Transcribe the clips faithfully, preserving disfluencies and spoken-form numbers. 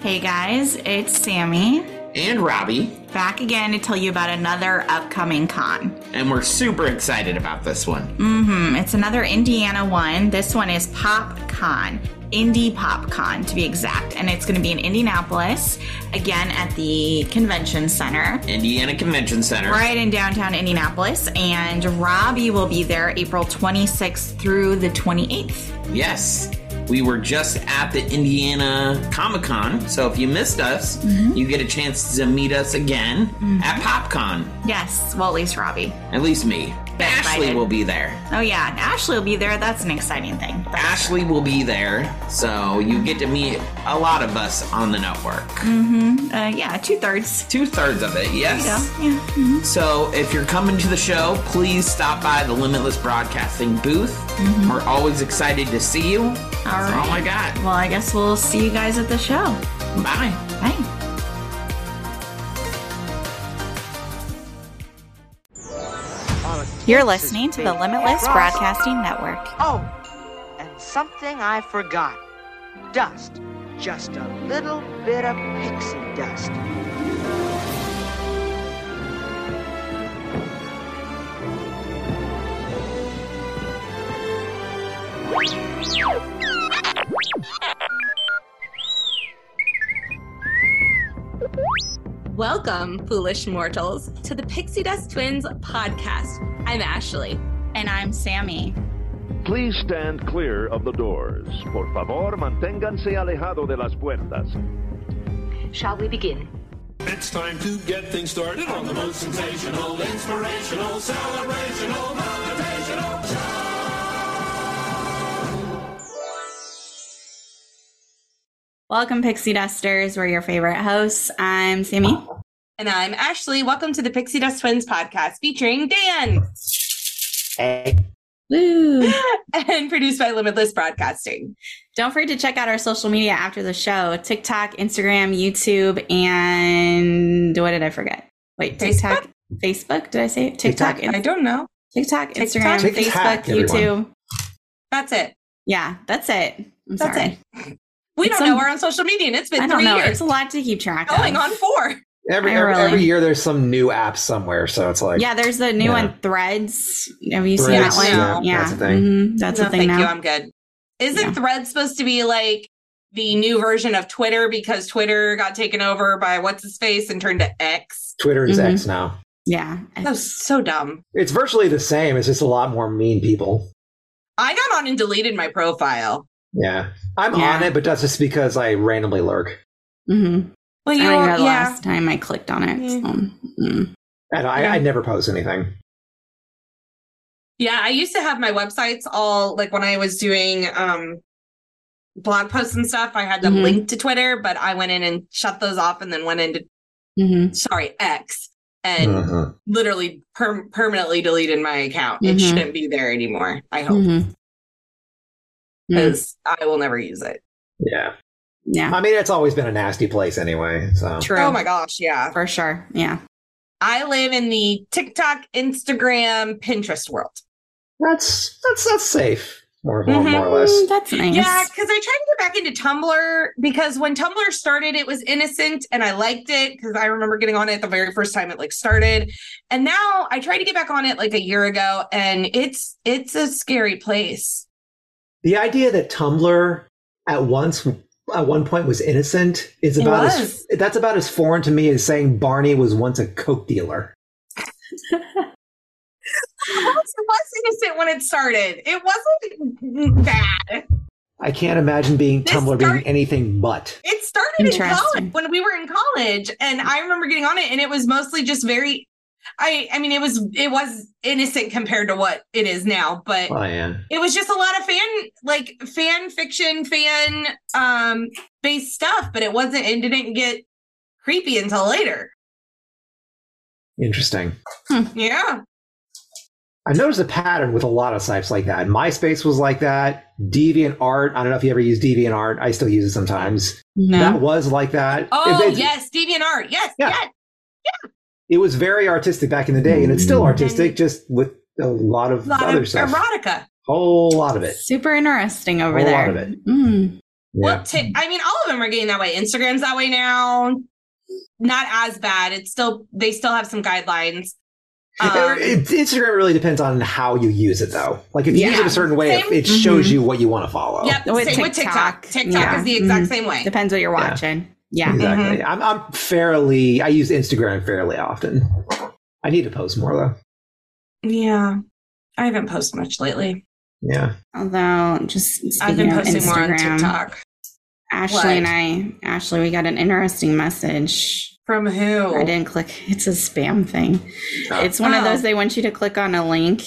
Hey guys, it's Sammy. And Robbie. Back again to tell you about another upcoming con. And we're super excited about this one. Mm-hmm. It's another Indiana one. This one is PopCon. Indie PopCon, to be exact. And it's going to be in Indianapolis, again at the Convention Center. Indiana Convention Center. Right in downtown Indianapolis. And Robbie will be there April twenty-sixth through the twenty-eighth. Yes. We were just at the Indiana Comic Con, so if you missed us, mm-hmm. you get a chance to meet us again mm-hmm. at PopCon. Yes, well, at least Robbie. At least me. Get Ashley excited. Will be there. Oh, yeah, Ashley will be there. That's an exciting thing. That's Ashley sure. will be there, so you get to meet a lot of us on the network. Mm-hmm. Uh, yeah, two-thirds. Two-thirds of it, yes. There you go. Yeah. Mm-hmm. So if you're coming to the show, please stop by the Limitless Broadcasting booth. Mm-hmm. We're always excited to see you. All That's right. all I got. Well, I guess we'll see you guys at the show. Bye. Bye. You're listening to the Limitless Broadcasting Network. Oh, and something I forgot. Dust. Just a little bit of pixie dust. Welcome, foolish mortals, to the Pixie Dust Twins podcast. I'm Ashley. And I'm Sammy. Please stand clear of the doors. Por favor, manténganse alejado de las puertas. Shall we begin? It's time to get things started on the most sensational, inspirational, celebrational, motivational show. Welcome, Pixie Dusters. We're your favorite hosts. I'm Sammy. And I'm Ashley. Welcome to the Pixie Dust Twins podcast featuring Dan. Hey. Woo. And produced by Limitless Broadcasting. Don't forget to check out our social media after the show. TikTok, Instagram, YouTube, and what did I forget? Wait, TikTok, Facebook? Facebook? Did I say it? TikTok? TikTok? I don't know. TikTok, TikTok? Instagram, TikTok, Facebook, everyone. YouTube. That's it. Yeah, that's it. I'm That's sorry. it. We It's don't some- know we're on social media, and it's been I don't three know. years. It's a lot to keep track Going of. on four. Every I every, really- every year there's some new app somewhere, so it's like Yeah, there's the new Yeah. one, Threads. Have you seen Threads, that one? yeah, Yeah, that's a thing. Mhm, that's no, a thing thank now. you. I'm good. Isn't Yeah. Threads supposed to be like the new version of Twitter because Twitter got taken over by what's his face and turned to X? Twitter is Mhm. X now. Yeah. That was so dumb. It's virtually the same. It's just a lot more mean people. I got on and deleted my profile. Yeah, I'm Yeah. on it, but that's just because I randomly lurk, Mm-hmm. Well, I you remember the yeah. last time I clicked on it. Yeah. So, mm. and I, Yeah. I never post anything. Yeah, I used to have my websites all like when I was doing um blog posts and stuff, I had them Mhm. linked to Twitter, but I went in and shut those off and then went into Mhm. sorry, X and Mhm. literally per- permanently deleted my account. It Mhm. shouldn't be there anymore, I hope, Mhm. Mm. because I will never use it. Yeah, Yeah, I mean it's always been a nasty place anyway. So true. Oh my gosh, yeah. For sure. Yeah. I live in the TikTok, Instagram, Pinterest world. that's that's that's safe, more more, Mhm. more or less. Mm, that's nice. Yeah, because I tried to get back into Tumblr because when Tumblr started, it was innocent and I liked it because I remember getting on it the very first time it like started. And now I tried to get back on it like a year ago and it's it's a scary place. The idea that Tumblr at once at one point was innocent is It about was. as that's about as foreign to me as saying Barney was once a coke dealer. It was, it was innocent when it started. It wasn't bad. I can't imagine being This Tumblr start- being anything but. It started in Interesting. college when we were in college, and I remember getting on it, and it was mostly just very. I I mean, it was it was innocent compared to what it is now, but Oh yeah. it was just a lot of fan like fan fiction, fan um based stuff, but it wasn't. It didn't get creepy until later. Interesting. Yeah. I noticed a pattern with a lot of sites like that. MySpace was like that. DeviantArt. I don't know if you ever use DeviantArt. I still use it sometimes. No. That was like that. Oh It- it- yes, DeviantArt. Yes, Yeah. yes. It was very artistic back in the day, and it's still artistic, just with a lot of A lot other of stuff. erotica. Whole lot of it. Super interesting over Whole there. lot of it. Mm. Well, t- I mean, all of them are getting that way. Instagram's that way now. Not as bad. It's still, they still have some guidelines. Um, It- Instagram really depends on how you use it, though. Like if you use Yeah. it a certain way, Same. it shows you what you want to follow. Yep, With same with TikTok. TikTok. TikTok Yeah. is the exact Mhm. same way. Depends what you're Yeah. watching. Yeah. Exactly. Mhm. I'm, I'm fairly. I use Instagram fairly often. I need to post more though. Yeah. I haven't posted much lately. Yeah. Although, just speaking I've been of posting Instagram, more on TikTok. Ashley What? and I, Ashley, we got an interesting message. From who? I didn't click. It's a spam thing. It's one of Oh. those they want you to click on a link,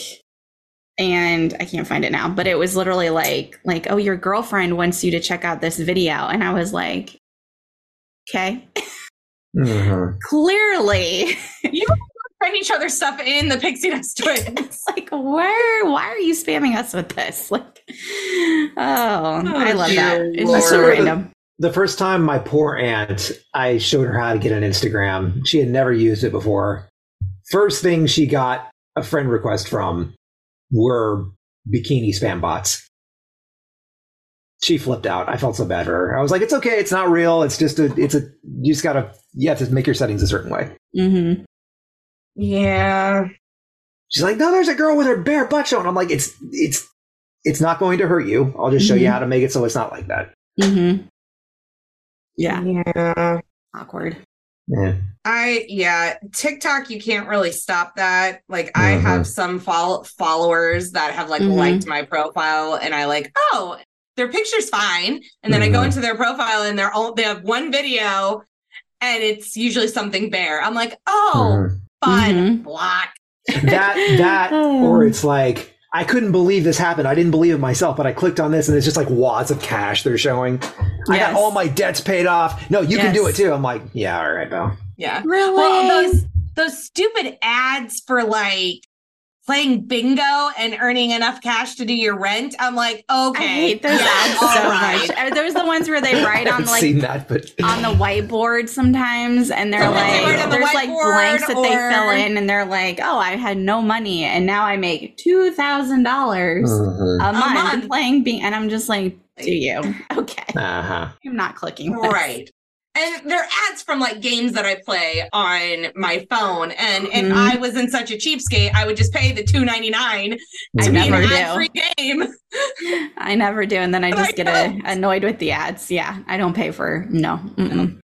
and I can't find it now. But it was literally like, like, oh, your girlfriend wants you to check out this video, and I was like, okay, Mhm. clearly, You send each other stuff in the Pixie Dust Twins. like, where? Why are you spamming us with this? Like, oh, I love dear that. It's Lord. just so random. The first time my poor aunt, I showed her how to get an Instagram. She had never used it before. First thing she got a friend request from were bikini spam bots. She flipped out. I felt so bad for her. I was like, it's okay. It's not real. It's just a, it's a, you just gotta, you have to make your settings a certain way. Mm-hmm. Yeah. She's like, no, there's a girl with her bare butt showing. I'm like, it's, it's, it's not going to hurt you. I'll just show you Mhm. how to make it so it's not like that. Mm-hmm. Yeah. Yeah. Awkward. Yeah. I yeah, TikTok you can't really stop that. Like I Mhm. have some fol- followers that have like Mhm. liked my profile and I like, "Oh, their picture's fine." And then I go Mhm. into their profile and they're all they have one video and it's usually something bare. I'm like, "Oh, Mhm. fun." Mhm. Block. that that or it's like I couldn't believe this happened. I didn't believe it myself, but I clicked on this and it's just like wads of cash they're showing. I got Yes. all my debts paid off. No, you can do Yes. it too. I'm like, yeah, all right, pal. Yeah. Really? Well, those those stupid ads for like playing bingo and earning enough cash to do your rent. I'm like, okay. I hate those yeah, ads all so right. much. Are those the ones where they I write on haven't like seen that, but on the whiteboard sometimes, and they're Sometimes they like, write on the there's like whiteboard blanks that they or- fill in, and they're like, oh, I had no money, and now I make two thousand dollars Mhm. a month month. playing being, and I'm just like, do you? Okay, uh-huh. I'm not clicking. this. Right. And they're ads from like games that I play on my phone. And if Mhm. I was in such a cheapskate, I would just pay the two ninety-nine I to be an never do. ad-free game. I never do, and then I But just I get don't. a, annoyed with the ads. Yeah, I don't pay for no. Mm-mm.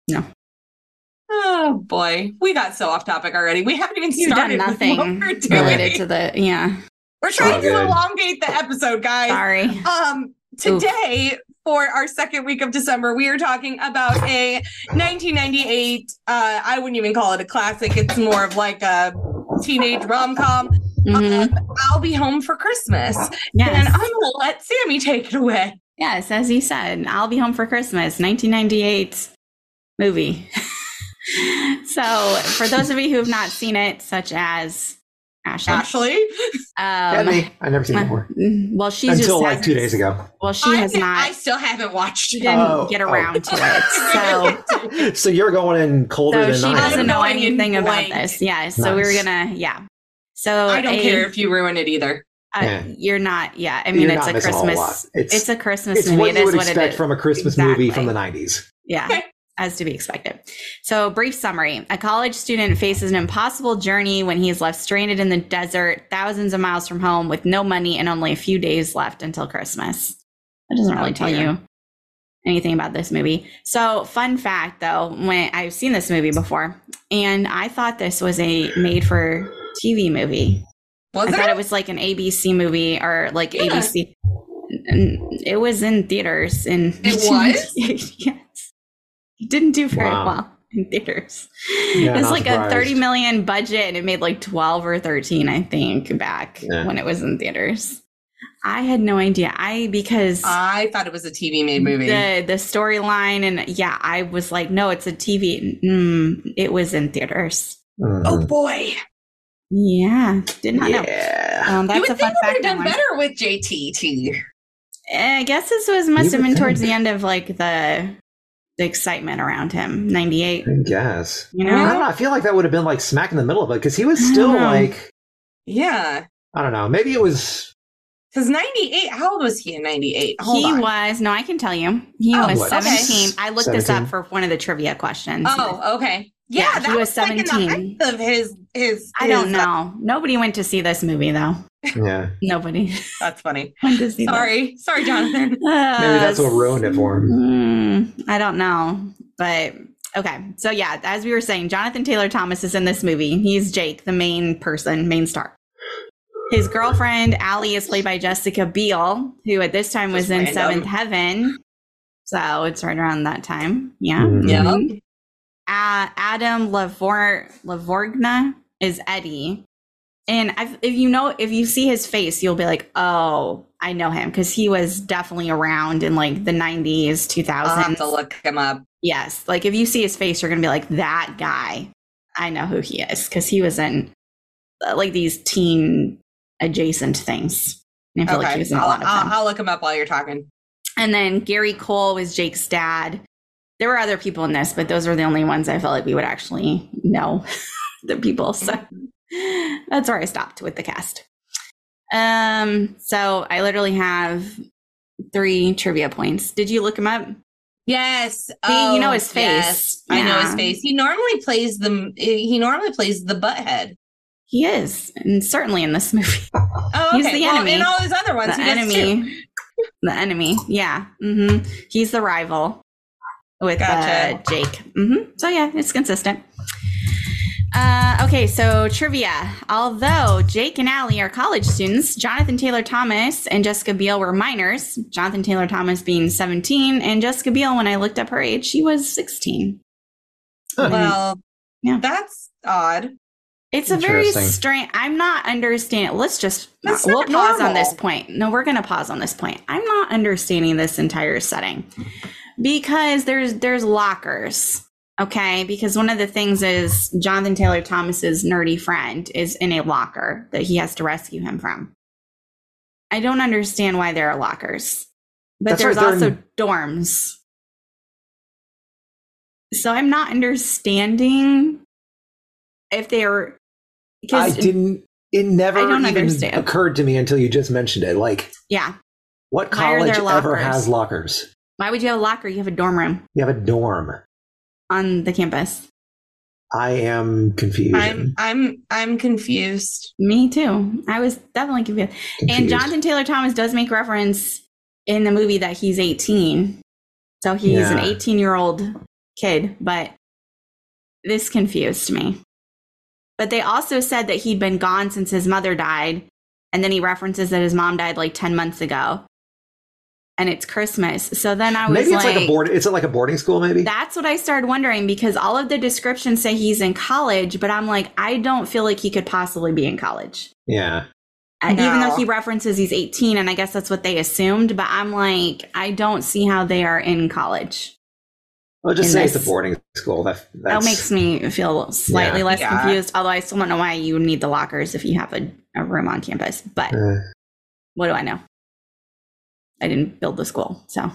Oh boy, we got so off topic already. We haven't even You've done started with nothing what we're doing. related to the yeah. We're trying Oh, to good. elongate the episode, guys. Sorry. Um, today, for our second week of December, we are talking about a nineteen ninety-eight. Uh, I wouldn't even call it a classic. It's more of like a teenage rom com. Mhm. Um, I'll Be Home for Christmas, Yes. and I'm gonna let Sammy take it away. Yes, as you said, I'll Be Home for Christmas, nineteen ninety-eight movie. So, for those of you who have not seen it, such as Ashley, Ashley, Yeah, um, me. I never seen it uh, before. well, she Until just like hasn't- two days ago. Well, she has I, not. I still haven't watched She it. didn't Oh, get oh. around to it. So, So you're going in colder so than she I am. doesn't know going in anything about blank. this. Yeah. So we were Nice. gonna, yeah. So I don't a- care if you ruin it either. uh, Yeah. you're not. Yeah. I mean, You're it's not a missing a whole Christmas. lot. It's- It's, a Christmas It's movie. what It you is would what it expect is. from a Christmas movie Exactly. from the nineties. Yeah. Okay. As to be expected. So, brief summary. A college student faces an impossible journey when he is left stranded in the desert, thousands of miles from home, with no money and only a few days left until Christmas. That doesn't really Oh, tell dear. you anything about this movie. So, fun fact though, when I've seen this movie before, and I thought this was a made for T V movie. Was I it? thought it was like an A B C movie or like Yeah. A B C. And it was in theaters. In It was? Yes. It didn't do very Wow. well in theaters. Yeah, it was not like surprised. a thirty million budget and it made like twelve or thirteen, I think, back Yeah. when it was in theaters. I had no idea. I because I thought it was a T V made movie. the the storyline and yeah, I was like, no, it's a T V. Mm, it was in theaters. Mhm. oh boy. Yeah, did not know. Yeah. Um, You that's would a fun think we would fact. have I done learned. better with J T T. I guess this was must You have would been towards think. the end of like the the excitement around him. ninety-eight. I guess. You I know? don't know. I feel like that would have been like smack in the middle of it because he was I still don't know. like, Yeah. I don't know. Maybe it was Because ninety-eight, how old was he in ninety-eight? Hold he on. was, no, I can tell you. He Oh, was what? seventeen. I looked this up seventeen? for one of the trivia questions. Oh, okay. Yeah, Yeah, he that was was, like in seventeen. the height of his his. I don't his, uh, know. Nobody went to see this movie, though. Yeah. Nobody that's funny. went to see Sorry, sorry, Jonathan. this. Uh, Maybe that's what ruined it for him. Mm, I don't know. But okay. So, yeah, as we were saying, Jonathan Taylor Thomas is in this movie. He's Jake, the main person, main star. His girlfriend, Allie, is played by Jessica Biel, who at this time was Just in random. Seventh Heaven. So it's right around that time. Yeah. Mhm. Yeah. Mhm. Uh, Adam Lavor- Lavorgna is Eddie. And I've, if you know, if you see his face, you'll be like, oh, I know him. Because he was definitely around in like the nineties, two I'll have thousands. to look him up. Yes. Like if you see his face, you're going to be like, that guy. I know who he is. Because he was in uh, like these teen adjacent things. And I feel like he Okay, was in a I'll, lot of I'll, them. I'll look him up while you're talking. And then Gary Cole was Jake's dad. There were other people in this, but those were the only ones I felt like we would actually know the people. So that's where I stopped with the cast. Um, so I literally have three trivia points. Did you look him up? Yes, See, you know Oh, his face. yes. I know his Yeah. face. He normally plays the he normally plays the butthead. He is, and certainly in this movie, Oh, He's okay. the well, enemy. in all his other ones, the he does too. enemy, the enemy. Yeah, hmm he's the rival with Gotcha. uh, Jake. hmm So yeah, it's consistent. Uh, okay, so trivia. Although Jake and Allie are college students, Jonathan Taylor Thomas and Jessica Biel were minors. Jonathan Taylor Thomas being seventeen, and Jessica Biel, when I looked up her age, she was sixteen. Huh. Well, Yeah. that's odd. It's a very Interesting. strange. I'm not understanding. Let's just That's we'll not pause on normal. this point. No, we're going to pause on this point. I'm not understanding this entire setting because there's there's lockers. Okay, because one of the things is Jonathan Taylor Thomas's nerdy friend is in a locker that he has to rescue him from. I don't understand why there are lockers, but That's there's right, they're also in- dorms. So I'm not understanding if they are. I didn't. It never I don't even understand. occurred to me until you just mentioned it. Like, Yeah. what Why are college there ever lockers? has lockers? Why would you have a locker? You have a dorm room You have a dorm. on the campus. I am confused. I'm I'm I'm confused. Me too. I was definitely confused. And Confused. Jonathan Taylor Thomas does make reference in the movie that he's eighteen. So he's an Yeah. eighteen year old kid, but this confused me. But they also said that he'd been gone since his mother died. And then he references that his mom died like ten months ago. And it's Christmas. So then I was Maybe it's like, like a board. Is it like a boarding school? Maybe. that's what I started wondering because all of the descriptions say he's in college, but I'm like, I don't feel like he could possibly be in college. yeah. Uh, even No. though he references he's eighteen, and I guess that's what they assumed, but I'm like, I don't see how they are in college. Well, just in say it's a this- boarding school. That That that's, makes me feel slightly Yeah. less Yeah. confused, although I still don't know why you would need the lockers if you have a, a room on campus. But Uh, what do I know? I didn't build the school, so.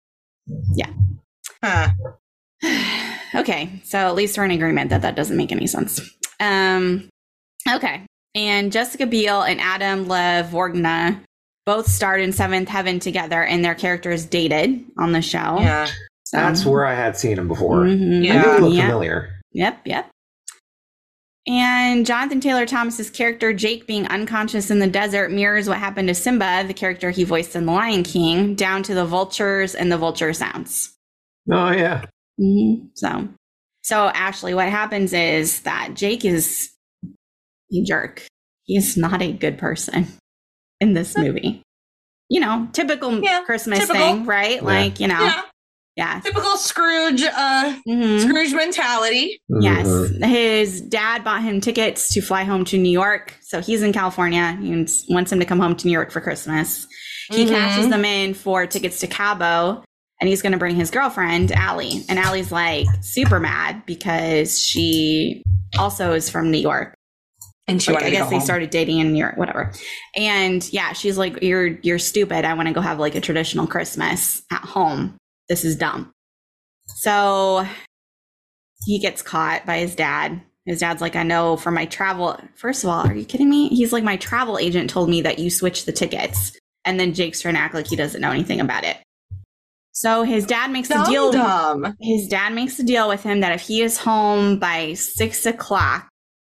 Huh. Okay, so at least we're in agreement that that doesn't make any sense. Um, okay, and Jessica Biel and Adam Lavorgna both starred in Seventh Heaven together, and their characters dated on the show. Yeah. So, that's where I had seen him before. Mhm. I Yeah. knew he looked Yep. familiar. Yep, yep. And Jonathan Taylor Thomas's character Jake being unconscious in the desert mirrors what happened to Simba, the character he voiced in The Lion King, down to the vultures and the vulture sounds. Oh yeah. Mm-hmm. So, so Ashley, what happens is that Jake is a jerk. He's not a good person in this movie. You know, typical Yeah, Christmas typical. thing, right? Yeah. Like, you know, Yeah. yeah. Typical Scrooge uh Mhm. Scrooge mentality. Yes. Mhm. His dad bought him tickets to fly home to New York. So he's in California. He wants him to come home to New York for Christmas. He Mhm. cashes them in for tickets to Cabo, and he's going to bring his girlfriend, Allie. And Allie's like super mad because she also is from New York. And she Like, wanted I to guess go they home. started dating in New York, whatever. And yeah, she's like, "You're you're stupid. I want to go have like a traditional Christmas at home. This is dumb." So he gets caught by his dad. His dad's like, "I know from my travel." First of all, are you kidding me? He's like, "My travel agent told me that you switched the tickets." And then Jake's trying to act like he doesn't know anything about it. So his dad makes a Dumb, deal. dumb. His dad makes a deal with him that if he is home by six o'clock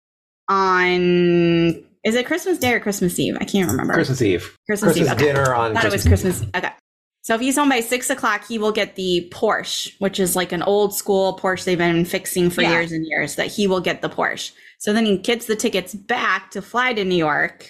on, is it Christmas Day or Christmas Eve? I can't remember. Christmas Eve. Christmas, Christmas Eve. Okay. dinner on I thought it was Christmas Christmas. Okay. So if he's home by six o'clock, he will get the Porsche, which is like an old school Porsche they've been fixing for Yeah. years and years, that he will get the Porsche. So then he gets the tickets back to fly to New York.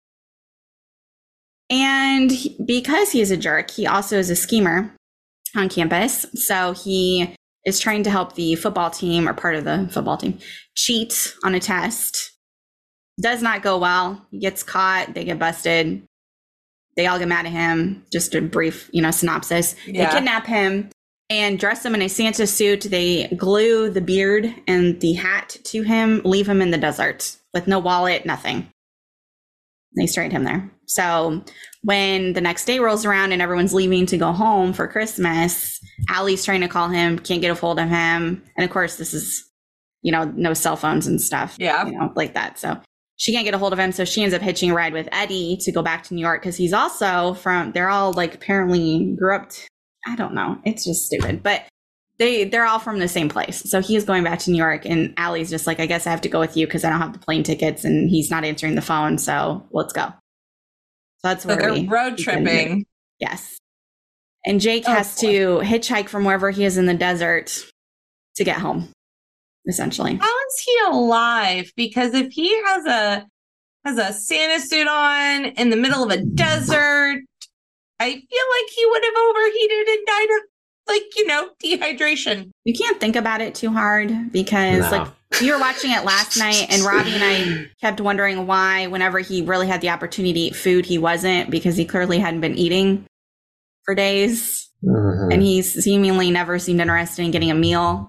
And he, because he's a jerk, he also is a schemer on campus. So he is trying to help the football team, or part of the football team, cheat on a test. Does not go well. He gets caught. They get busted. They all get mad at him. Just a brief, you know, synopsis. Yeah. They kidnap him and dress him in a Santa suit. They glue the beard and the hat to him, leave him in the desert with no wallet, nothing. They straight him there. So when the next day rolls around and everyone's leaving to go home for Christmas, Allie's trying to call him, can't get a hold of him. And of course, this is, you know, no cell phones and stuff, Yeah. you know, like that. So she can't get a hold of him. So she ends up hitching a ride with Eddie to go back to New York, because he's also from, they're all like apparently grew up, t- I don't know. It's just stupid, but they, they're all from the same place. So he is going back to New York, and Allie's just like, I guess I have to go with you because I don't have the plane tickets, and he's not answering the phone. So let's go. So that's So where they're we road begin. tripping. Yes. And Jake Oh, has boy. to hitchhike from wherever he is in the desert to get home, essentially. How is he alive? Because if he has a has a Santa suit on in the middle of a desert, I feel like he would have overheated and died of, like, you know, dehydration. You can't think about it too hard, because No. like we were watching it last night, and Robbie and I kept wondering why whenever he really had the opportunity to eat food, he wasn't, because he clearly hadn't been eating for days. Mhm. And he seemingly never seemed interested in getting a meal.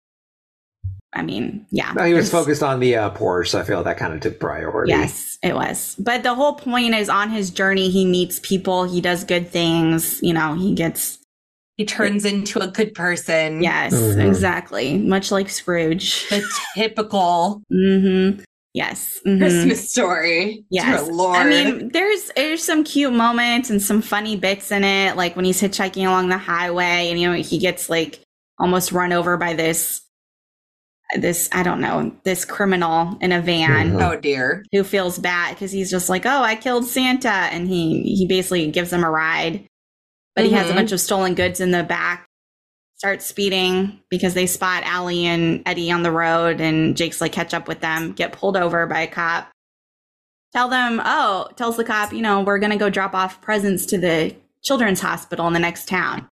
I mean, yeah. No, he was There's- focused on the uh, Porsche, so I feel that kind of took priority. Yes, it was. But the whole point is, on his journey, he meets people, he does good things, you know, he gets, He turns into a good person. yes, Mhm. exactly. Much like Scrooge. The typical Mm-hmm. Yes. mhm. Christmas story. Yes. Dear Lord. I mean, there's there's some cute moments and some funny bits in it, like when he's hitchhiking along the highway and, you know, he gets like almost run over by this this I don't know, this criminal in a van Mhm. oh dear. who feels bad because he's just like, "Oh, I killed Santa." And he he basically gives him a ride. But he has a Mhm. bunch of stolen goods in the back. Starts speeding because they spot Allie and Eddie on the road, and Jake's like, catch up with them, get pulled over by a cop. Tell them, oh, tells the cop, you know, we're going to go drop off presents to the children's hospital in the next town.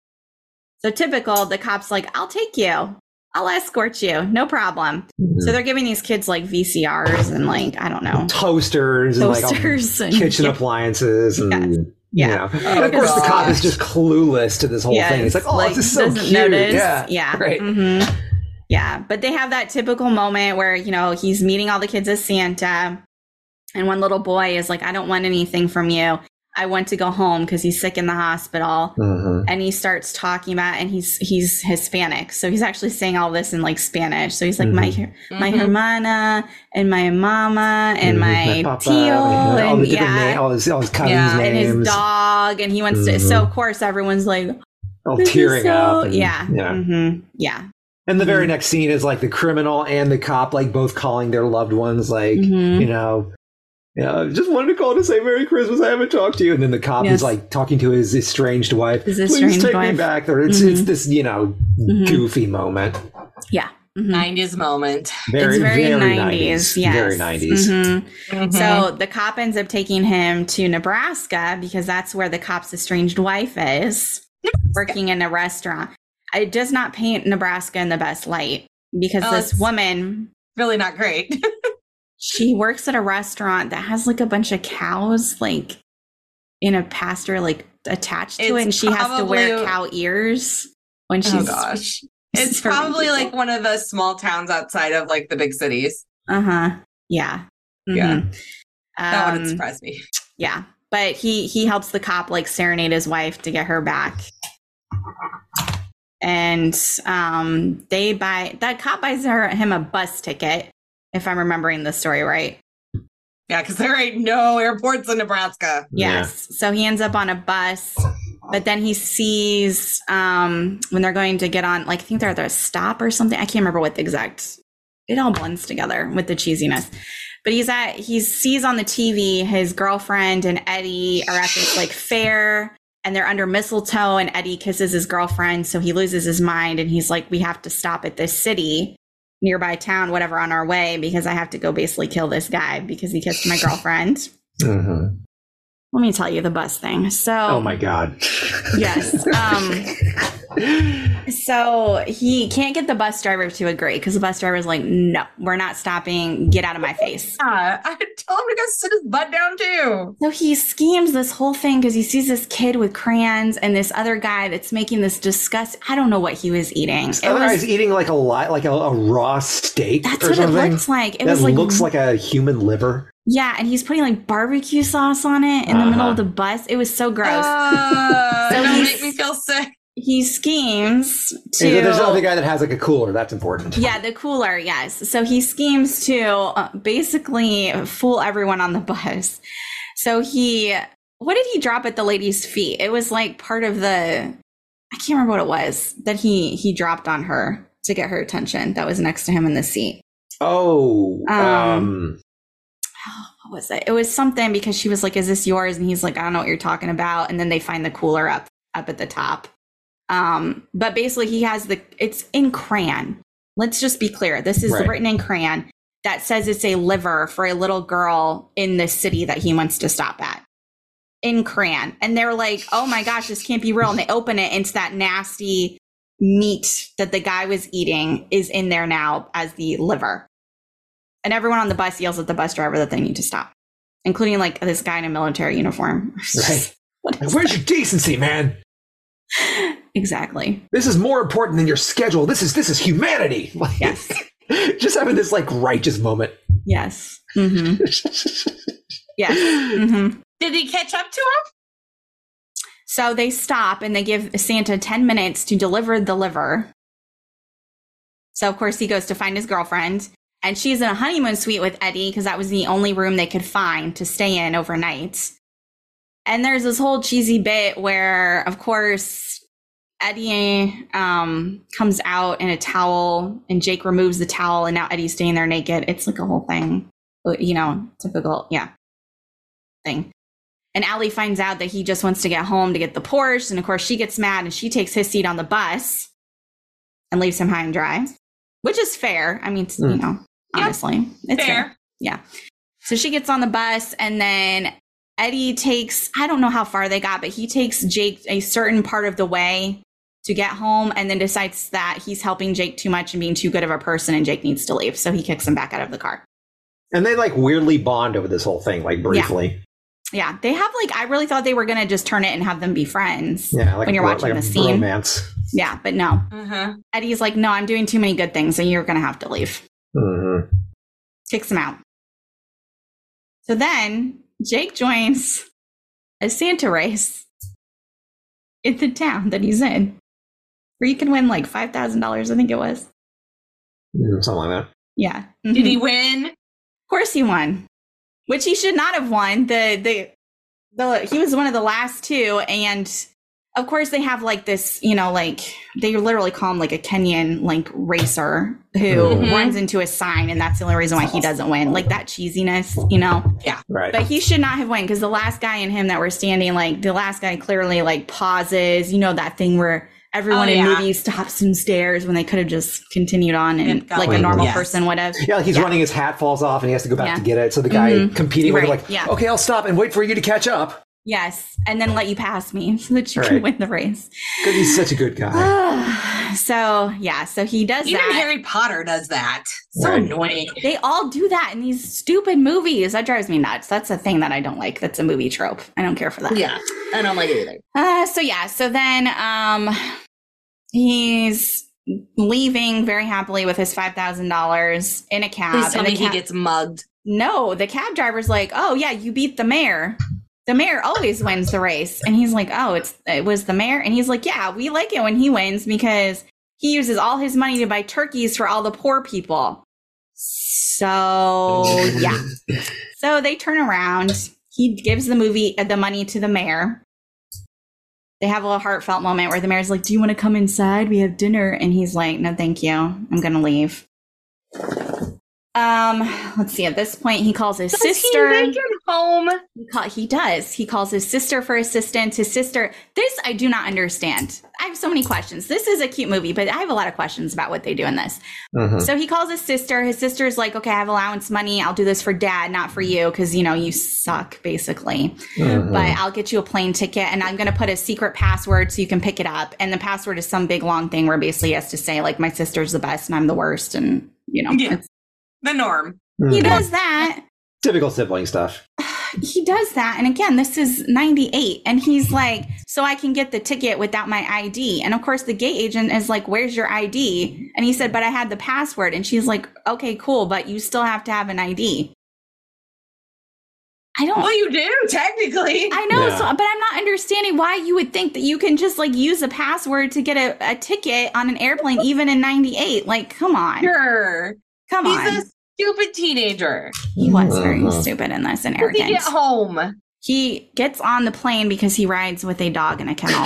So typical, the cop's like, I'll take you. I'll escort you. No problem. Mhm. So they're giving these kids like V C Rs and like, I don't know, Toasters and like all toasters and kitchen yeah, appliances and Yes. you Yeah. know. Oh, And of course the cop gosh. is just clueless to this whole Yes, thing. It's like, oh, like, this is so doesn't cute. notice. Yeah. Yeah. Right. Mhm. Yeah. But they have that typical moment where, you know, he's meeting all the kids as Santa. And one little boy is like, I don't want anything from you. I want to go home because he's sick in the hospital. Mhm. And he starts talking about, and he's he's Hispanic. So he's actually saying all this in like Spanish. So he's like, my my Mhm. hermana and my mama and Mhm. my papa, tio and all the and different yeah. na- all his, all his cousins' Yeah, and names. his dog, and he wants to. So Mhm. of course everyone's like, all "This is tearing so-" up. and- yeah, Yeah. hmm yeah. And the very Mhm. next scene is like the criminal and the cop, like both calling their loved ones, like, Mhm. you know, yeah, just wanted to call to say Merry Christmas. I haven't talked to you. And then the cop Yes. is like talking to his estranged wife. His Please estranged take me wife. back there. It's Mhm. it's this, you know, Mhm. goofy moment. Yeah. Mhm. nineties moment. Very, it's very, very nineties. Yes. Very nineties. Mhm. Mhm. So the cop ends up taking him to Nebraska because that's where the cop's estranged wife is, working in a restaurant. It does not paint Nebraska in the best light because Oh, this it's- woman, really not great. she works at a restaurant that has like a bunch of cows, like in a pasture, like attached to It's it, and she has to wear probably- cow ears when she's. Oh gosh. It's serving probably people. like one of the small towns outside of like the big cities. Uh huh. Yeah. Yeah. Mhm. That Um, wouldn't surprise me. Yeah, but he he helps the cop like serenade his wife to get her back, and um, they buy that cop buys her him a bus ticket, if I'm remembering the story right. Yeah, because there ain't no airports in Nebraska. Yes. Yeah. So he ends up on a bus, but then he sees um, when they're going to get on, like, I think they're at a stop or something. I can't remember what the exact, it all blends together with the cheesiness. But he's at, he sees on the T V his girlfriend and Eddie are at this like fair and they're under mistletoe and Eddie kisses his girlfriend. So he loses his mind and he's like, we have to stop at this city, nearby town, whatever, on our way, because I have to go basically kill this guy because he kissed my girlfriend. Mm-hmm. Let me tell you the bus thing. So, oh my God. Yes. Um, so he can't get the bus driver to agree because the bus driver is like, no, we're not stopping. Get out of my face. Yeah, I tell him to go sit his butt down too. So he schemes this whole thing because he sees this kid with crayons and this other guy that's making this disgust. I don't know what he was eating. This other guy's eating like a lot, like a, a raw steak. That's or what something. It looks like. It that was like looks like a human liver. Yeah, and he's putting like barbecue sauce on it in uh-huh. the middle of the bus. It was so gross. Uh, so don't make me feel sick. He schemes to. Hey, there's another guy that has like a cooler. That's important. Yeah, the cooler. Yes. So he schemes to uh, basically fool everyone on the bus. So he, what did he drop at the lady's feet? It was like part of the, I can't remember what it was that he he dropped on her to get her attention. That was next to him in the seat. Oh. Um. um What was it? It was something because she was like, is this yours? And he's like, I don't know what you're talking about. And then they find the cooler up up at the top. Um, but basically he has the, it's in crayon. Let's just be clear. This is right. written in crayon that says it's a liver for a little girl in the city that he wants to stop at. In crayon. And they're like, oh my gosh, this can't be real. And they open it and it's that nasty meat that the guy was eating is in there now as the liver. And everyone on the bus yells at the bus driver that they need to stop, including like this guy in a military uniform. Right. Where's your decency, man? Exactly. This is more important than your schedule. This is this is humanity. Like, yes. Just having this like righteous moment. Yes. Mm-hmm. Yes. Mm-hmm. Did he catch up to him? So they stop and they give Santa ten minutes to deliver the liver. So of course he goes to find his girlfriend. And she's in a honeymoon suite with Eddie because that was the only room they could find to stay in overnight. And there's this whole cheesy bit where, of course, Eddie um, comes out in a towel and Jake removes the towel and now Eddie's staying there naked. It's like a whole thing, you know, typical, yeah, thing. And Allie finds out that he just wants to get home to get the Porsche. And of course, she gets mad and she takes his seat on the bus and leaves him high and dry, which is fair. I mean, mm. you know. Honestly, yep. It's fair. fair. Yeah. So she gets on the bus and then Eddie takes, I don't know how far they got, but he takes Jake a certain part of the way to get home and then decides that he's helping Jake too much and being too good of a person and Jake needs to leave. So he kicks him back out of the car. And they like weirdly bond over this whole thing, like briefly. Yeah. yeah. They have like, I really thought they were going to just turn it and have them be friends yeah, like when you're bro- watching like the scene. Romance. Yeah, but no. Uh-huh. Eddie's like, no, I'm doing too many good things and you're going to have to leave. Mm-hmm. Kicks him out. So then Jake joins a Santa race in the town that he's in, where you can win like five thousand dollars, I think it was. Mm, something like that. Yeah. Mm-hmm. Did he win? Of course he won, which he should not have won. The, the, the, he was one of the last two. And of course they have like this, you know, like they literally call him like a Kenyan like racer who mm-hmm. runs into a sign. And that's the only reason why he doesn't win. Like that cheesiness, you know? Yeah. Right. But he should not have won because the last guy and him that were standing, like the last guy clearly like pauses, you know, that thing where everyone oh, in yeah. movies stops and stares when they could have just continued on and like a normal yes. person would have. Yeah, like he's yeah. running, his hat falls off and he has to go back yeah. to get it. So the guy mm-hmm. competing right. with like, yeah. okay, I'll stop and wait for you to catch up. Yes, and then let you pass me so that you right. can win the race. Because he's such a good guy. so, yeah, so he does Even that. Even Harry Potter does that. So right. annoying. They all do that in these stupid movies. That drives me nuts. That's a thing that I don't like. That's a movie trope. I don't care for that. Yeah, I don't like it either. Uh, so, yeah, so then um, he's leaving very happily with his five thousand dollars in a cab. Please tell me cab- he gets mugged. No, the cab driver's like, oh, yeah, you beat the mayor. The mayor always wins the race. And he's like, oh, it's it was the mayor. And he's like, yeah, we like it when he wins because he uses all his money to buy turkeys for all the poor people. So, yeah. So they turn around. He gives the movie, uh, the money to the mayor. They have a little heartfelt moment where the mayor's like, do you want to come inside? We have dinner. And he's like, no, thank you. I'm going to leave. Um, let's see. At this point, he calls his Does sister. he make it home? He, call, he does. He calls his sister for assistance. His sister, this I do not understand. I have so many questions. This is a cute movie, but I have a lot of questions about what they do in this. Mhm. So he calls his sister. His sister's like, okay, I have allowance money. I'll do this for dad, not for you, because, you know, you suck, basically. Mhm. But I'll get you a plane ticket, and I'm going to put a secret password so you can pick it up. And the password is some big long thing where basically he has to say, like, my sister's the best and I'm the worst. And, you know, Yeah. it's- The norm. he Mhm. does that. Typical sibling stuff. He does that. And again, this is ninety-eight. And he's like, so I can get the ticket without my I D. And of course, the gate agent is like, where's your I D? And he said, but I had the password. And she's like, okay, cool. But you still have to have an I D. I don't. Well, you do, technically. I know, Yeah. so, but I'm not understanding why you would think that you can just like use a password to get a, a ticket on an airplane, even in ninety-eight. Like, come on. Sure. Come He's on. a stupid teenager. He was very Mhm. stupid in this and How did he arrogant. get home? He gets on the plane because he rides with a dog in a kennel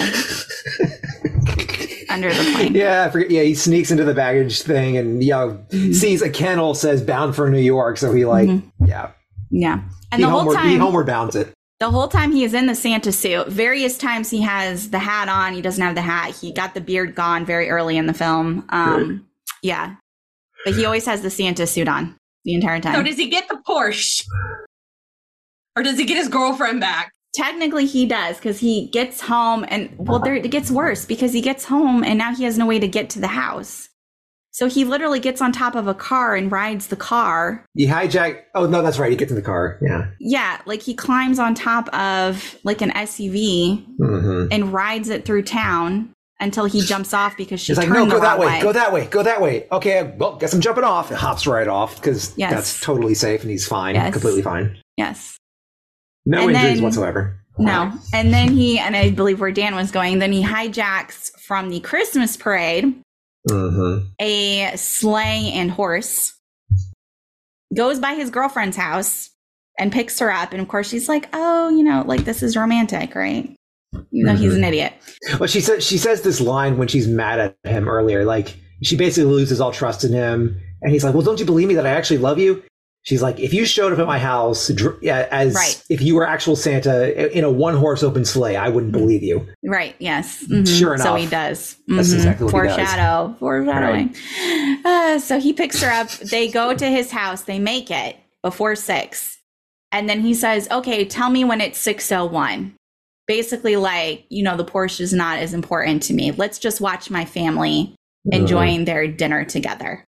under the plane. Yeah, I forget. Yeah, he sneaks into the baggage thing and you know Mhm. sees a kennel says bound for New York, so he like Mhm. yeah. Yeah. And he the whole homeward, he time, homeward bounds it. the whole time he is in the Santa suit. Various times he has the hat on. He doesn't have the hat. He got the beard gone very early in the film. Um, yeah. But he always has the Santa suit on the entire time. So does he get the Porsche? Or does he get his girlfriend back? Technically, he does because he gets home and, well, there it gets worse because he gets home and now he has no way to get to the house. So he literally gets on top of a car and rides the car. He hijack. Oh no, that's right. He gets in the car. Yeah. Yeah, like he climbs on top of like an S U V Mm-hmm. and rides it through town until he jumps off because she He's like, turned no, go the that wrong way, way. go that way, go that way. Okay, well, guess I'm jumping off. It hops right off because Yes. that's totally safe and he's fine, Yes. completely fine. Yes. No And injuries then- whatsoever. No. And then he, and I believe where Dan was going, then he hijacks from the Christmas parade Mm-hmm. a sleigh and horse, goes by his girlfriend's house and picks her up. And of course, she's like, oh, you know, like this is romantic, right? You know, he's an idiot. Well, she says she says this line when she's mad at him earlier. Like she basically loses all trust in him, and he's like, "Well, don't you believe me that I actually love you?" She's like, "If you showed up at my house dr- yeah, as Right. if you were actual Santa in a one horse open sleigh, I wouldn't believe you." Right. Yes. Mhm. Sure So enough. he does. That's Mhm. exactly what he does. Foreshadow. Foreshadowing. Uh, so he picks her up. They go to his house. They make it before six. And then he says, okay, tell me when it's six oh one. Basically, like, you know, the Porsche is not as important to me. Let's just watch my family enjoying their dinner together.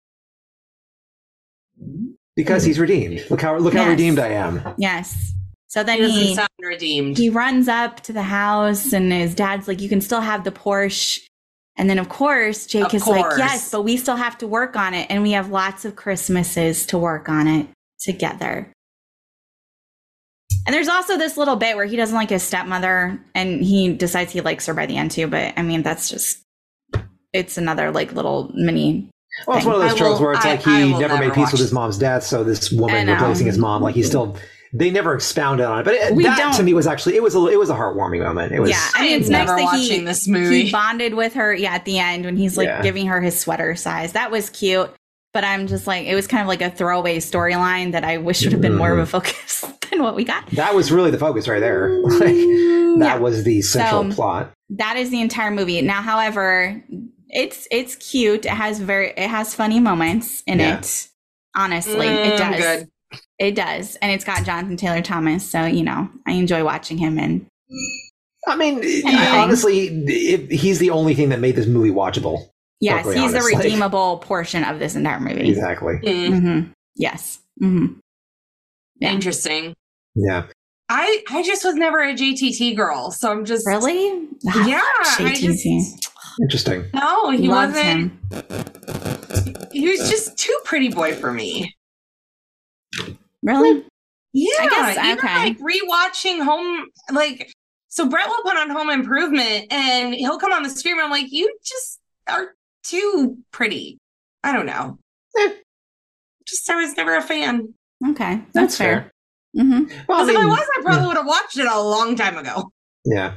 Because he's redeemed. Look how look how Yes. redeemed I am. Yes. So He then doesn't he sound redeemed. he runs up to the house and his dad's like, you can still have the Porsche. And then of course Jake Of is like, course. yes, but we still have to work on it. And we have lots of Christmases to work on it together. And there's also this little bit where he doesn't like his stepmother and he decides he likes her by the end too. But I mean, that's just, it's another like little mini. Well, it's one of those I tropes will- where it's I- like I he will never made never peace watch with his mom's death, so this I woman know. replacing his mom, like he still. They never expounded on it, but it, We that don't- to me was actually it was a it was a heartwarming moment. It was Yeah. I mean, I'm it's nice never that he, watching this movie. he bonded with her. Yeah. At the end when he's like Yeah. giving her his sweater size. That was cute. But I'm just like, it was kind of like a throwaway storyline that I wish would have been more of a focus than what we got. that was really the focus right there. Like that Yeah. was the central So- plot. That is the entire movie. Now, however, it's it's cute. It has very it has funny moments in Yeah. it. Honestly, Mm, it does. good. It does, and it's got Jonathan Taylor Thomas. So you know, I enjoy watching him. And I mean, Anything. honestly, it, he's the only thing that made this movie watchable. yes, Totally he's the honest, like- redeemable portion of this entire movie. Exactly. Mm, hmm Yes. hmm Yeah. Interesting. Yeah. I I just was never a J T T girl, so I'm just Really? Yeah, I J T T. just Interesting. no. He Loves wasn't. him. He was just too pretty boy for me. Really? Yeah, I guess, even okay. like rewatching Home, like so Brett will put on Home Improvement, and he'll come on the screen. And I'm like, you just are too pretty. I don't know. Just I was never a fan. Okay, that's, That's fair. fair. Mm-hmm. Well, Because if I was, I probably would have watched it a long time ago. yeah.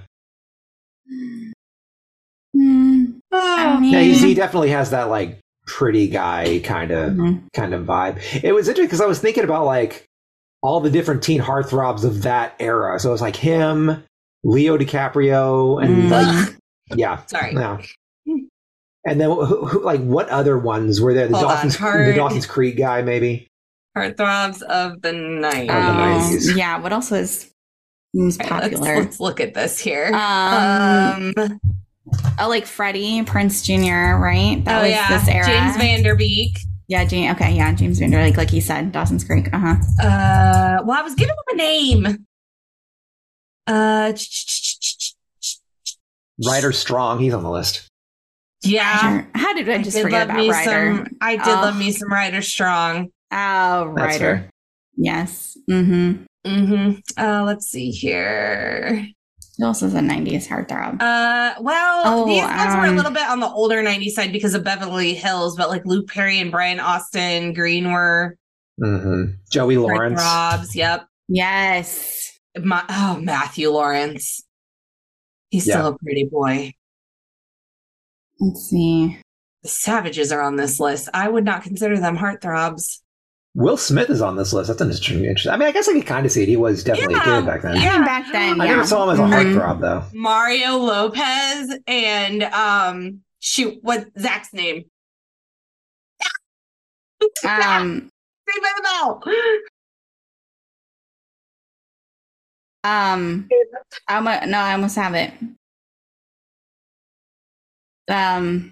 Mm, I Oh, mean, Yeah, he, he definitely has that like pretty guy kind of mhm. kind of vibe. It was interesting because I was thinking about like all the different teen heartthrobs of that era. So it was like him, Leo DiCaprio, and Mm. like yeah, sorry. yeah. And then who, who, like what other ones were there? The Hold on, Dawson's Heart- the Dawson's Creek guy, maybe. Heartthrobs of the night. Of the Um, nineties. yeah, what else was, was All right, let's, popular? let's look at this here. Um, Um, oh, like Freddie Prince Junior, right? That oh was yeah, this era. James Vanderbeek. Yeah, James. Okay, yeah, James Van Der Beek, like he said, Dawson's Creek. Uh huh. Uh, well, I was giving him a name. Uh, Ryder Strong, he's on the list. yeah. How did I I just did forget love about me Ryder? some. I did Oh. love me some Ryder Strong. Oh, That's Ryder. fair. Yes. Mm-hmm. Mm-hmm. Uh, let's see here. Who else is a nineties heartthrob? Uh, well, Oh, these ones were a um, little bit on the older nineties side because of Beverly Hills, but like Luke Perry and Brian Austin Green were hmm Joey Lawrence. Robs. Yep. Yes. My, oh, Matthew Lawrence. He's Yeah. still a pretty boy. Let's see. The Savages are on this list. I would not consider them heartthrobs. Will Smith is on this list. That's an interesting. interesting- I mean, I guess I could kind of see it. He was definitely Yeah. a kid back then. I Yeah. mean, back then, I yeah. never saw him as a Mhm. heartthrob though. Mario Lopez and um shoot, what Zach's name? Um, Saved by the Bell. um, I'm a, no, I almost have it. Um,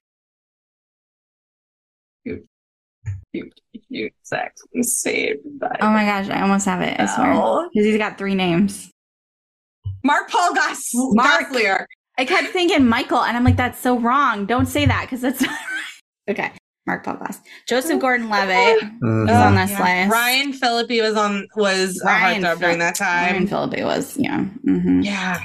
Shoot, Zach's saved by oh my gosh, I almost have it. I swear. Bell. Because he's got three names. Mark Paul Goss- Mark. Gosselaar. I kept thinking Michael, and I'm like, that's so wrong. Don't say that because that's not right. Okay. Mark Paul Goss. Joseph Gordon Levitt Mhm. is on Oh, this yeah. list. Ryan Phillippe was on was Ryan a heartthrob during that Ryan time. Phillippe was, yeah. hmm Yeah.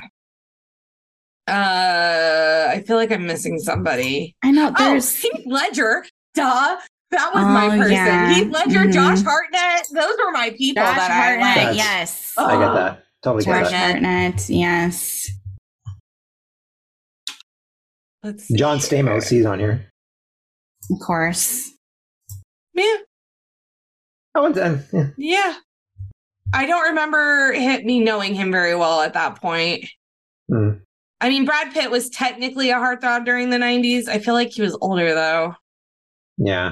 Uh, I feel like I'm missing somebody. I know. Oh, There's. Heath Ledger. Duh. That was Oh, my person. yeah. Heath Ledger, Mhm. Josh Hartnett. Those were my people Josh that Hartnett, I liked. yes. Oh. I get that. Totally get Josh that. Hartnett, yes. Let's see John here. Stamos, he's on here. Of course. Yeah. Oh, and then yeah. Yeah. I don't remember him, me knowing him very well at that point. Hmm. I mean, Brad Pitt was technically a heartthrob during the nineties. I feel like he was older, though. Yeah.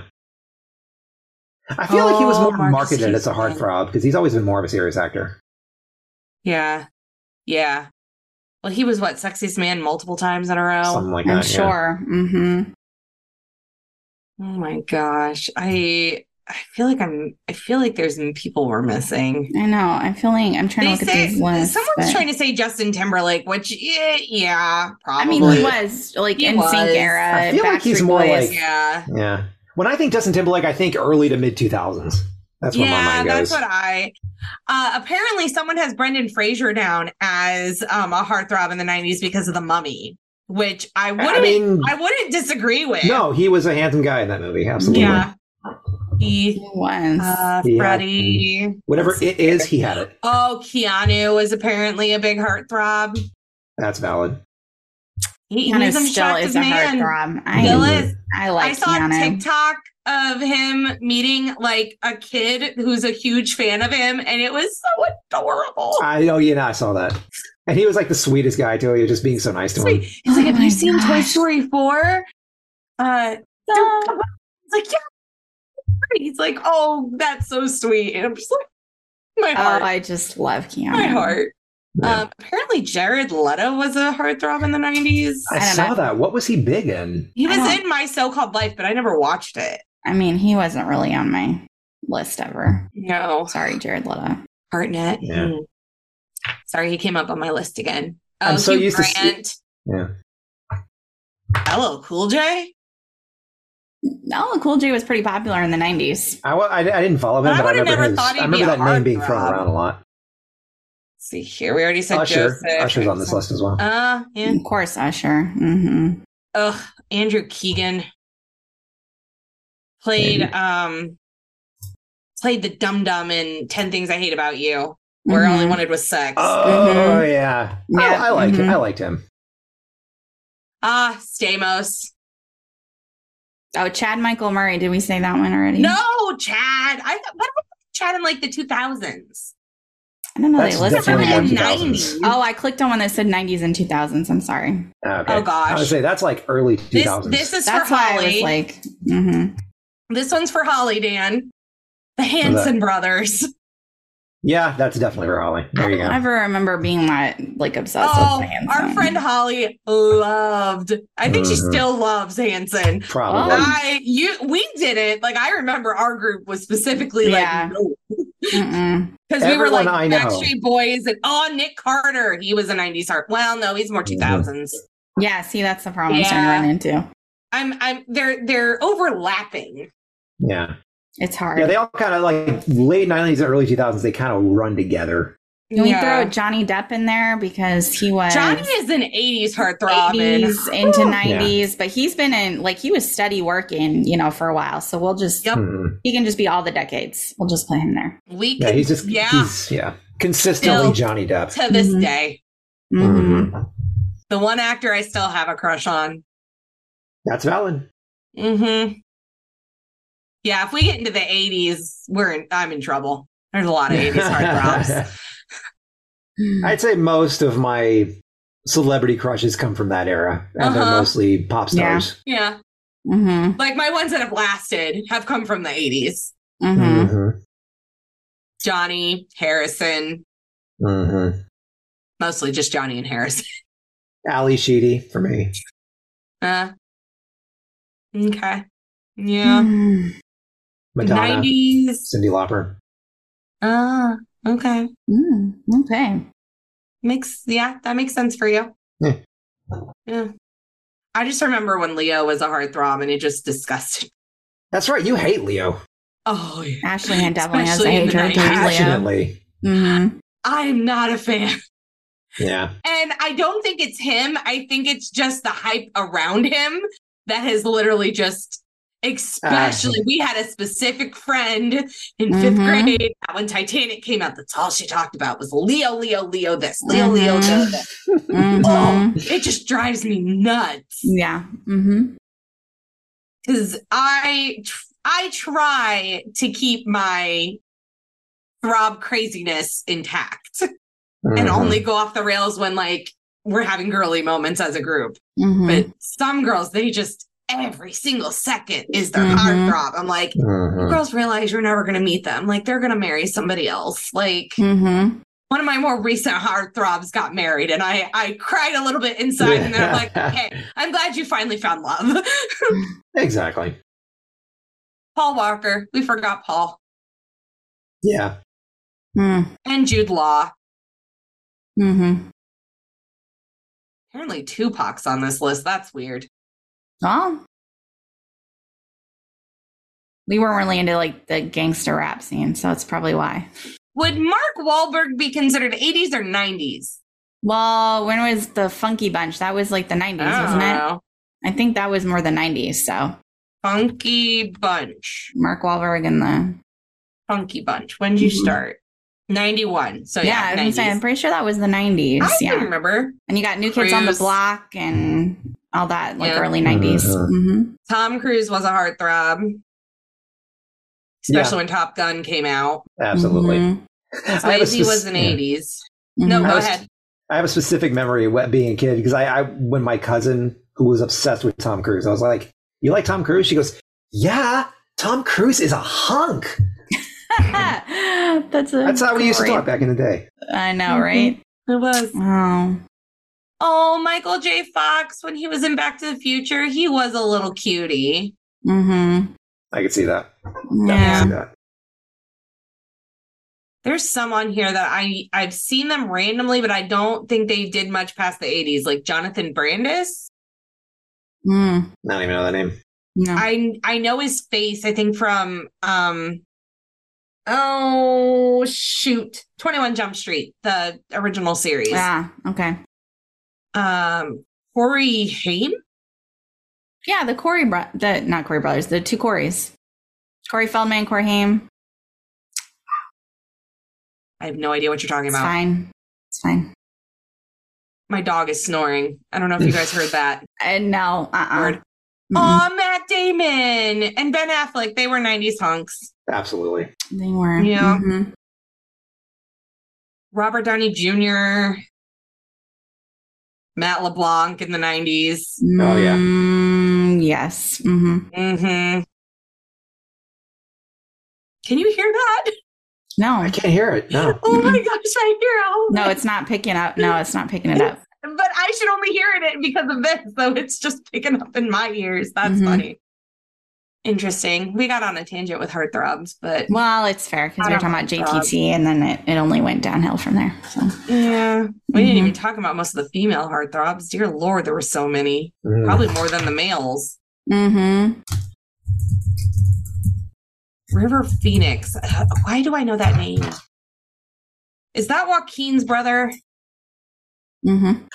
I feel like he was Oh, more Marcus marketed as a Houston. heartthrob because he's always been more of a serious actor. Yeah. Yeah. Well, he was what, sexiest man multiple times in a row? Something like I'm that. yeah. sure. hmm Oh my gosh. I I feel like I'm I feel like there's some people we're missing. I know. I'm feeling. I'm trying They to look say at these lists. someone's but- trying to say Justin Timberlake, which yeah, yeah I probably. mean, he was like He in sync was. era. I feel like he's Backstreet more Boys. like- Yeah. Yeah. When I think Justin Timberlake, I think early to mid two thousands. That's where my Yeah, mind goes. that's what I. Uh, apparently, someone has Brendan Fraser down as um, a heartthrob in the nineties because of The Mummy, which I wouldn't. I mean, I wouldn't disagree with. no, he was a handsome guy in that movie. Absolutely. Yeah. He, He was. uh, He had- Freddie. Whatever it is, he had it. Oh, Keanu was apparently a big heartthrob. That's valid. He, Keanu he's an still attractive is a man. heartthrob. I, Still is. I like I saw Keanu. a TikTok of him meeting like a kid who's a huge fan of him, and it was so adorable. I know, you know, I saw that. And he was like the sweetest guy, too. He was just being so nice to him. Sweet. He's like, Oh "Have my you seen Toy gosh. Story four?" Uh, So- It's like, yeah. He's like, oh, that's so sweet. And I'm just like, my oh, heart, I just love Keanu. my heart. Yeah. Um, apparently, Jared Leto was a heartthrob in the nineties. I, I don't saw know. that. What was he big in? He was I don't- in My So-Called Life, but I never watched it. I mean, he wasn't really on my list ever. No, Sorry, Jared Leto. Hartnett. Yeah. Mm. Sorry, he came up on my list again. Oh, I'm so Hugh used to see- Grant. Yeah. L L Cool J. L L Cool J was pretty popular in the nineties. I, wa- I, I didn't follow him, I but I would've remember never his. thought he'd I remember be a that name being thrown heartthrob. around a lot. Let's see here. We already said Usher. Joseph. Usher's on this list as well. Uh, yeah. Of course, Usher. hmm Ugh, Andrew Keegan played Maybe. um played the dum dum in ten Things I Hate About You, where Mhm. all he wanted was sex. Oh Mhm. yeah, Yeah. I, I liked Mhm. I liked him. Ah, Stamos. Oh, Chad Michael Murray. Did we say that one already? No, Chad. I thought what about Chad in like the two thousands? I don't know. That's They listed definitely Probably more it. in two thousands. nineties. Oh, I clicked on one that said nineties and two thousands. I'm sorry. Okay. Oh, gosh. I would say that's like early two This thousands. this is That's for why I Holly. was like, mhm. This one's for Holly, Dan. The Hanson brothers. Yeah, that's definitely for Holly. There you I don't go. ever remember being that like obsessed Oh, with Hanson. our friend Holly loved. I think she Mhm. still loves Hanson. Probably. Oh. I you we did it. Like I remember our group was specifically Yeah. like no. Mm-mm. Because we were like Everyone I know. Backstreet Boys and oh Nick Carter. He was a nineties heart. Well, no, he's more two thousands. Yeah, see, that's the problem I'm starting to Yeah. run into. I'm I'm they're they're overlapping. Yeah. It's hard. Yeah, they all kind of like late nineties and early two thousands, they kind of run together. Can we Yeah. throw Johnny Depp in there because he was Johnny is an eighties heartthrob. and- eighties into Whew. nineties, but he's been in like he was steady working, you know, for a while. So we'll just Yep. Mhm. he can just be all the decades. We'll just put him there. We Yeah, could, he's just yeah he's yeah consistently Still. Johnny Depp. to this Mhm. day. Mhm. Mhm. The one actor I still have a crush on. That's valid. Mm-hmm. Yeah, if we get into the eighties, we're in, I'm in trouble. There's a lot of eighties heartthrobs. I'd say most of my celebrity crushes come from that era, and they're Uh-huh. mostly pop Yeah. stars. Yeah, Mhm. like my ones that have lasted have come from the eighties. Mhm. Mhm. Johnny, Harrison, Mhm. mostly just Johnny and Harrison. Ali Sheedy for me. Uh, okay. Yeah. Mhm. Madonna, nineties. Cyndi Lauper. Ah, okay. Mm, okay. Makes, yeah, that makes sense for you. Yeah. Yeah. I just remember when Leo was a heartthrob and it just disgusted. That's right. You hate Leo Oh, yeah. Ashley Hand definitely has a Especially in the hatred nineties. towards Leo. passionately. Mhm. I'm not a fan. Yeah. And I don't think it's him. I think it's just the hype around him that has literally just, especially, we had a specific friend in fifth Mhm. grade. When Titanic came out, that's all she talked about was Leo, Leo, Leo, this, Leo, Leo, Leo, this. Mhm. Oh, it just drives me nuts. Yeah. Mhm. Because I, tr- I try to keep my throb craziness intact and Mhm. only go off the rails when like we're having girly moments as a group. Mhm. But some girls, they just every single second is their Mhm. heartthrob. I'm like, you Mhm. girls realize you're never going to meet them. Like they're going to marry somebody else. Like Mhm. one of my more recent heartthrobs got married, and I I cried a little bit inside, and then I'm like, okay, I'm glad you finally found love. Exactly. Paul Walker, we forgot Paul, Yeah. Mm. and Jude Law. Mhm. Apparently, Tupac's on this list. That's weird. Well, we weren't really into like the gangster rap scene, so that's probably why. Would Mark Wahlberg be considered eighties or nineties? Well, when was the Funky Bunch? That was like the nineties, I wasn't don't it? know. I think that was more the nineties. So Funky Bunch. Mark Wahlberg and the Funky Bunch. When did you Mhm. start? ninety-one. So yeah, yeah, I was gonna nineties. say I'm pretty sure that was the nineties. I Yeah, can remember. and you got New Kids on the Cruise. Block and all that, like Yeah. early nineties. Mhm. Mm-hmm. Tom Cruise was a heartthrob, especially when Top Gun came out. Absolutely. Mm-hmm. I have a Swayze spec- was in yeah. eighties. No, Mhm. I go was- ahead. I have a specific memory of being a kid because I, I, when my cousin who was obsessed with Tom Cruise, I was like, "You like Tom Cruise?" She goes, "Yeah, Tom Cruise is a hunk." That's a That's how we used to great- talk back in the day. I know, Mhm. right? It was. Oh, Oh, Michael J. Fox, when he was in Back to the Future, he was a little cutie. mm-hmm. I could see that. Definitely Yeah. see that. There's some on here that I I've seen them randomly, but I don't think they did much past the eighties, like Jonathan Brandis. Mm. I don't even know that name. No. I I know his face, I think from um oh shoot, twenty-one Jump Street, the original series. Ah, okay. Um Corey Haim? Yeah, the Corey bro- the not Corey brothers, the two Corys. Corey Feldman, Corey Haim. I have no idea what you're talking It's about. fine. It's fine. My dog is snoring. I don't know if you guys heard that. Uh, no. Uh-uh. Word. Mm-mm. Aw, Matt Damon and Ben Affleck. They were nineties hunks. Absolutely. They were. Yeah. Mhm. Robert Downey Junior Matt LeBlanc in the nineties. Oh, yeah. Mm, yes. hmm Mm-hmm. Can you hear that? No. I can't hear it. No. Oh my gosh, I hear all No, that. it's not picking up. No, it's not picking it up. But I should only hear it because of this, so it's just picking up in my ears. That's Mhm. funny. Interesting. We got on a tangent with heartthrobs, but Well, it's fair because I we were don't talking about know. J T T and then it, it only went downhill from there. So yeah, we didn't Mhm. even talk about most of the female heartthrobs. Dear Lord, there were so many. Mm. Probably more than the males. mm-hmm. River Phoenix. Uh, Why do I know that name? Is that Joaquin's brother? Mm-hmm.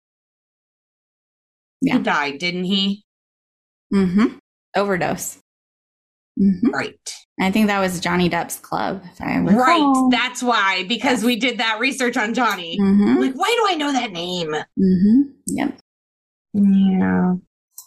Yeah. He died, didn't he? Mm-hmm. Overdose. Mm-hmm. Right. I think that was Johnny Depp's club, if I recall. Right. That's why, because we did that research on Johnny. Mm-hmm. Like, why do I know that name? Mm-hmm. Yep. Yeah.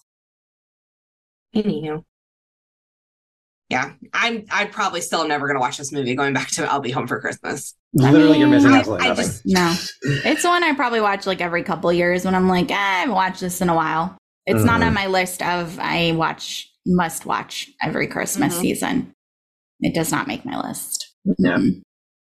Anywho. Yeah, I'm. I probably still am never going to watch this movie. Going back to "I'll Be Home for Christmas." Literally, you're missing I- absolutely I nothing. just- No. It's one I probably watch like every couple years when I'm like, eh, I haven't watched this in a while. It's not Mhm. on my list of I watch, must watch every Christmas Mhm. season. It does not make my list. Yeah. Mm-mm.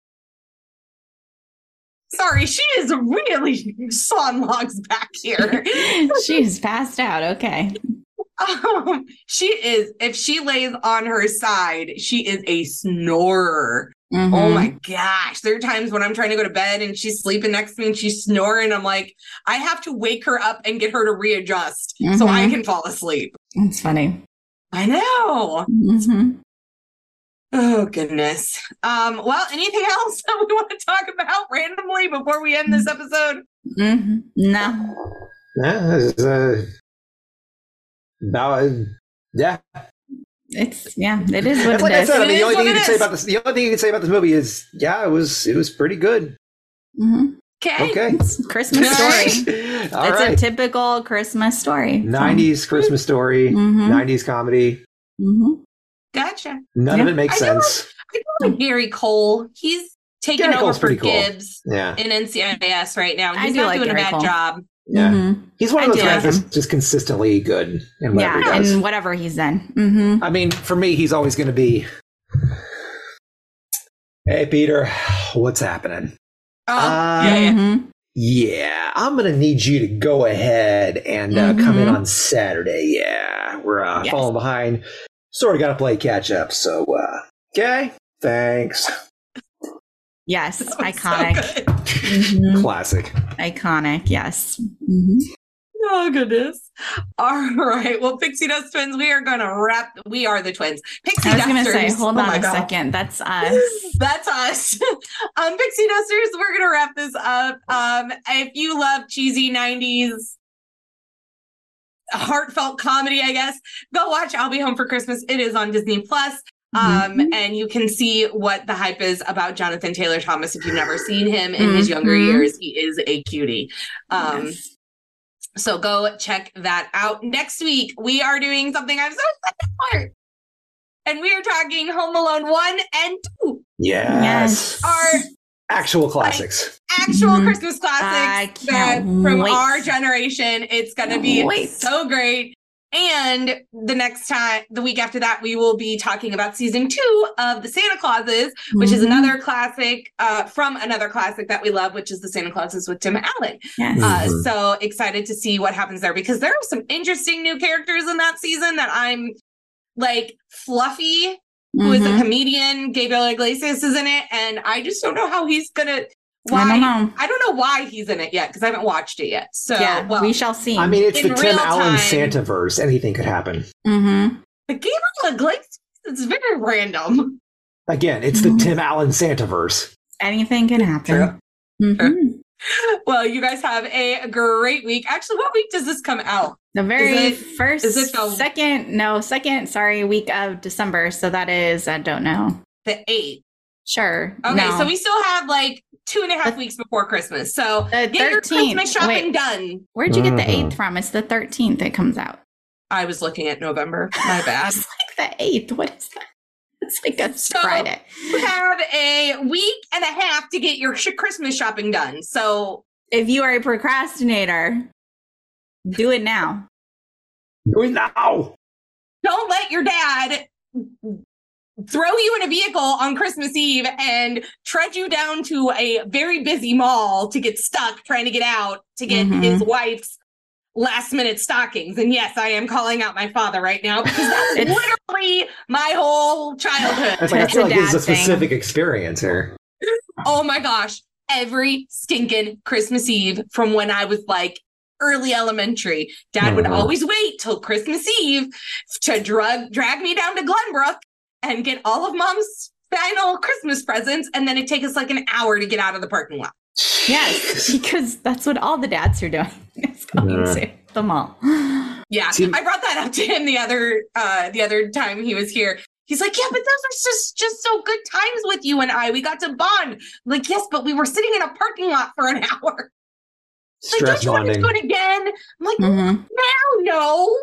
Sorry, she is really sawing logs back here. She's passed out. Okay. Um, she is. If she lays on her side, she is a snorer. Mhm. Oh my gosh. There are times when I'm trying to go to bed and she's sleeping next to me and she's snoring. I'm like, I have to wake her up and get her to readjust so I Mhm. can fall asleep. That's funny. I know. hmm Oh goodness. Um, well, anything else that we want to talk about randomly before we end this episode? hmm No. Yeah, this is, uh, about, uh, yeah. It's, yeah, it is what It's it like I is. said. I It mean, is the only what thing you it can say is. about this, the only thing you can say about this movie is, yeah, it was, it was pretty good. Mhm. Okay. Okay. It's a Christmas story. All it's right. a typical Christmas story. nineties Christmas story, Mhm. nineties comedy. hmm Gotcha. None of Yeah. it makes I know. sense. I feel like Gary Cole. He's taking Gary over Cole's for pretty cool. Gibbs Yeah. in N C I S right now. I He's do not like doing Gary a bad Cole. job. Yeah. hmm He's one I of those do guys like that's just consistently good in whatever Yeah, he does. and whatever he's in. hmm I mean, for me, he's always going to be, hey, Peter, what's happening? Oh, Uh, yeah, yeah. hmm Yeah, I'm going to need you to go ahead and uh, come in Mhm. on Saturday. Yeah, we're uh, Yes. falling behind. Sort of got to play catch up. So, uh, okay, thanks. Yes, That was so iconic. good. Mhm. Classic. Iconic, yes. hmm Oh goodness. All right. Well, Pixie Dust Twins, we are gonna wrap. We are the twins. Pixie I was going to Dusters. say, hold Oh on my a God. second. That's us. That's us. um, Pixie Dusters, we're gonna wrap this up. Um, if you love cheesy nineties heartfelt comedy, I guess, go watch I'll Be Home for Christmas. It is on Disney Plus. Um, Mhm. and you can see what the hype is about Jonathan Taylor Thomas if you've never seen him in his younger Mhm. years. He is a cutie. Um, Yes. So go check that out. Next week, we are doing something I'm so excited for. And we are talking Home Alone one and two, Yes. Yes. our Actual classics. actual Mhm. Christmas classics I that can't from wait. our generation. It's going to Can't be wait. so great. And the next time, the week after that, we will be talking about season two of The Santa Clauses, which is Mhm. another classic uh, from another classic that we love, which is The Santa Clauses with Tim Allen. Yes. Uh, Mhm. so excited to see what happens there because there are some interesting new characters in that season that I'm like Fluffy, who is a Mhm. comedian. Gabriel Iglesias is in it, and I just don't know how he's gonna. Why I don't know. I don't know why he's in it yet because I haven't watched it yet. So yeah, well, we shall see. I mean, it's In the Tim real Allen time- Santaverse. Anything could happen. hmm but Gabriel Iglesias is very random. Again, it's the Mhm. Tim Allen Santaverse. anything can happen. Mhm. Well, you guys have a great week. Actually, what week does this come out? The very Is it- first, is it the- second, no, second, sorry, week of December. So that is, I don't know. The eighth. Sure. Okay, no. so we still have like two and a half weeks before Christmas. So The get your thirteenth. Christmas shopping Wait. done. Where'd you get the Mhm. eighth from? It's the thirteenth it comes out. I was looking at November. My bad. It's like the eighth. What is that? It's like a So- Friday. You have a week and a half to get your sh- Christmas shopping done. So If you are a procrastinator, do it now. Do it now. don't let your dad throw you in a vehicle on Christmas Eve and trudge you down to a very busy mall to get stuck trying to get out to get Mhm. his wife's last minute stockings. And yes, I am calling out my father right now because that's It's- literally my whole childhood. That's like, I It's feel a like this is a dad thing. specific experience here. Oh my gosh. Every stinking Christmas Eve from when I was like early elementary, Dad would Mhm. always wait till Christmas Eve to drug drag me down to Glenbrook and get all of Mom's final Christmas presents, and then it'd take us like an hour to get out of the parking lot. Yes, because that's what all the dads are doing. Is going Yeah. to the mall. Yeah, See- I brought that up to him the other uh the other time he was here. He's like, yeah, but those are just just so good times with you and I. We got to bond. I'm like, yes, but we were sitting in a parking lot for an hour. Like, don't Stress you want to bonding. do it again? I'm like, Mhm. now, no.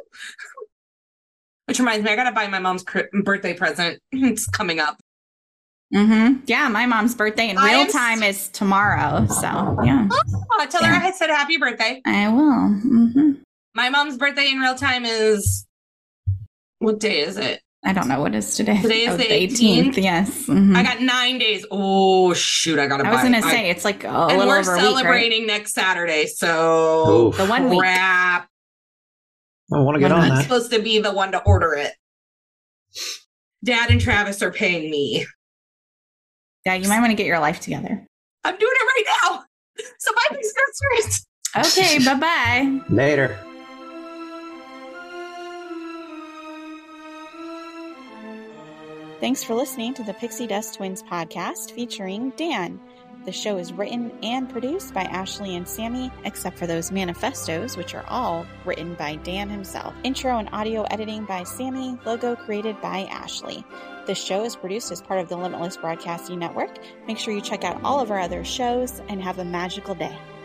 Which reminds me, I gotta buy my mom's cri- birthday present. It's coming up. Mm-hmm. Yeah, my mom's birthday in I real am time is tomorrow. So, yeah, Oh, tell her Yeah. I said happy birthday. I will. Mm-hmm. My mom's birthday in real time is, what day is it? I don't know what is today. Today is Oh, the eighteenth. Yes. Mhm. I got nine days. Oh shoot, I gotta I buy. was going to I- say, it's like a and little we're over a week, right? celebrating next Saturday, so Oof. The one week. crap. I want to get One on month. I'm that. supposed to be the one to order it. Dad and Travis are paying me. Yeah, you might want to get your life together. I'm doing it right now. So buy these groceries. Okay, bye-bye. Later. Thanks for listening to the Pixie Dust Twins podcast featuring Dan. The show is written and produced by Ashley and Sammy, except for those manifestos, which are all written by Dan himself. Intro and audio editing by Sammy, logo created by Ashley. This show is produced as part of the Limitless Broadcasting Network. Make sure you check out all of our other shows and have a magical day.